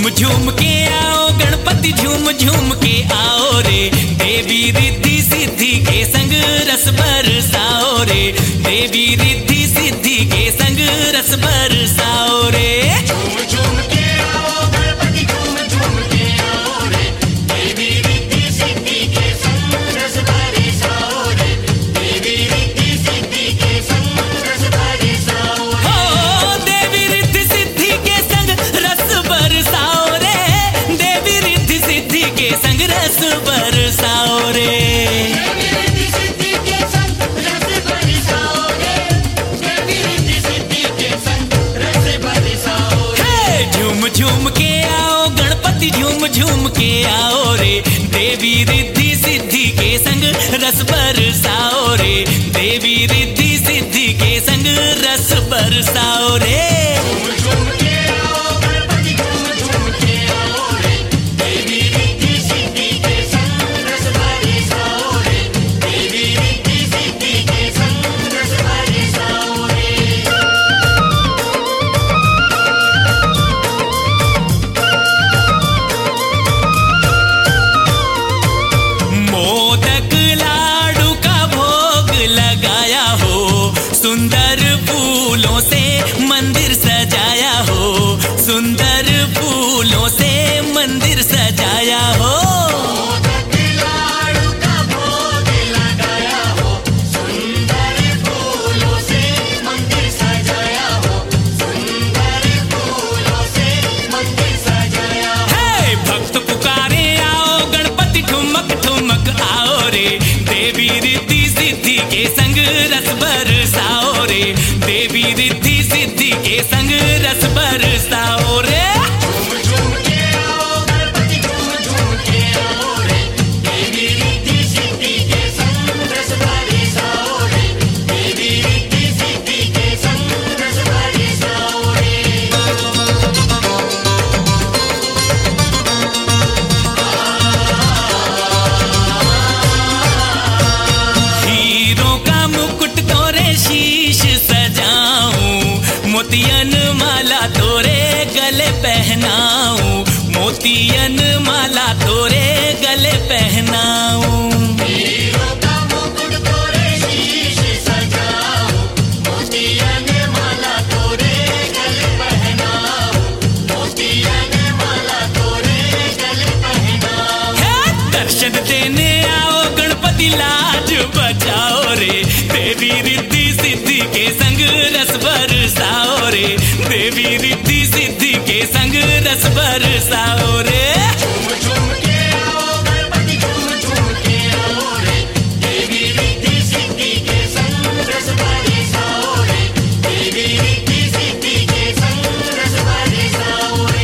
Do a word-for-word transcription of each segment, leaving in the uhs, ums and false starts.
झूम के आओ गणपति झूम झूम के आओ रे, देवी रिद्धि सिद्धि के संग रस बरसाओ रे, देवी रिद्धि सिद्धि के संग रस बरसाओ रे। झूम झूम के आओ गणपति झूम झूम के आओ रे, देवी रिद्धि सिद्धि के संग रस बरसाओ रे, देवी रिद्धि सिद्धि के संग रस बरसाओ रे। हो देवी रिद्धि सिद्धि के संग रस बरसाओ रे, देवी रिद्धि सिद्धि के संग रस बरसाओ रे। झूम के आओ गणपति झूम झूम के आओ रे, देवी रिद्धि सिद्धि के संग रस बरसाओ रे, देवी रिद्धि सिद्धि के संग रस बरसाओ रे। झूम झूम के आओ गणपति झूम झूम के आओ रे, देवी रिद्धि सिद्धि के संग रस बरसाओ रे, देवी रिद्धि सिद्धि के संग रस बरसाओ रे। मोदक लाडू का भोग लगाया हो, सुंदर फूलों से मंदिर सजाया हो, सुंदर फूलों से मंदिर सजाया हो। मोदक लाडू का भोग लगाया हो, सुंदर फूलों से मंदिर सजाया हो, सुंदर फूलों से मंदिर सजाया हो। हे भक्त पुकारे आओ गणपति ठुमक ठुमक आओ रे, देवी रिद्धि सिद्धि के संग रस बरसाओ रे, देवी रिद्धि सिद्धि के संग रस बरसाओ रे। झूम झूम के आओ गणपति झूम झूम के आओ रे, देवी रिद्धि सिद्धि के संग रस बरसाओ रे, देवी रिद्धि सिद्धि के संग रस बरसाओ रे। हीरों का मुकुट तोरे शीश सजाऊं, मोतियन माला तोरे गले पहनाऊं, मोतियन माला तोरे गले पहनाऊं। हीरों का मुकुट तोरे शीश सजाऊं, मोतियन माला तोरे गले पहनाऊं, मोतियन माला तोरे गले पहनाऊं। हे दर्शन देने आओ गणपति लाज बचाओ रे, देवी रिद्धि सिद्धि के संग रस बरसाओ रे, देवी रिद्धि सिद्धि के संग रस बरसाओ रे। झूम झूम के आओ गणपति झूम झूम के आओ रे, देवी रिद्धि सिद्धि के संग रस बरसाओ रे, देवी रिद्धि सिद्धि के संग रस बरसाओ रे।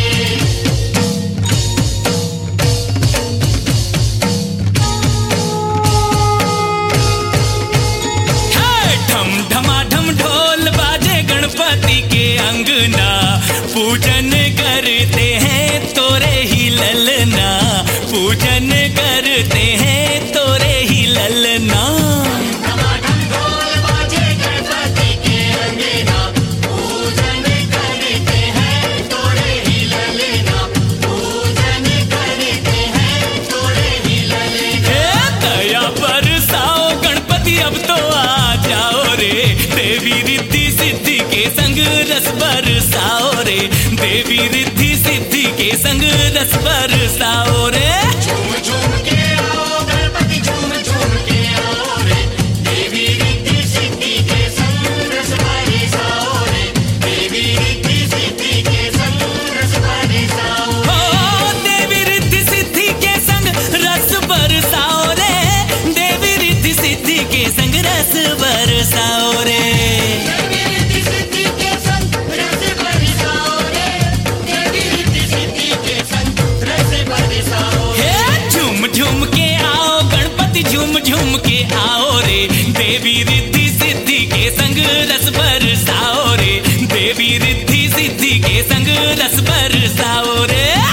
हे ढम ढमाढम ढोल बाजे गणपति के अंगना, पूजन करते हैं तोरे ही ललना, पूजन करते हैं तोरे ही ललना। धमाधम ढोल बाजे गणपति के अंगना, पूजन करते हैं तोरे ही ललना, पूजन करते हैं तोरे ही ललना। हे दया बरसाओ गणपति अब तो आ जाओ रे, देवी रिद्धि सिद्धि के संग रस बरसाओ रे, देवी रिद्धि सिद्धि के संग रस बरसाओ रे। झूम झूम के आओ गणपति झूम झूम के आओ रे, देवी रिद्धि सिद्धि के संग रस बरसाओ रे, देवी रिद्धि सिद्धि के संग रस बरसाओ रे। हो देवी रिद्धि सिद्धि के संग रस बरसाओ रे, देवी रिद्धि सिद्धि के संग रस बरसाओ रे। देवी रिद्धि सिद्धि के संग रस बरसाओ रे, देवी रिद्धि सिद्धि के संग रस बरसाओ रे। हे झूम झूम के आओ गणपति झूम झूम के आओ रे, देवी रिद्धि सिद्धि के संग रस बरसाओ रे, देवी रिद्धि सिद्धि के संग रस बरसाओ रे।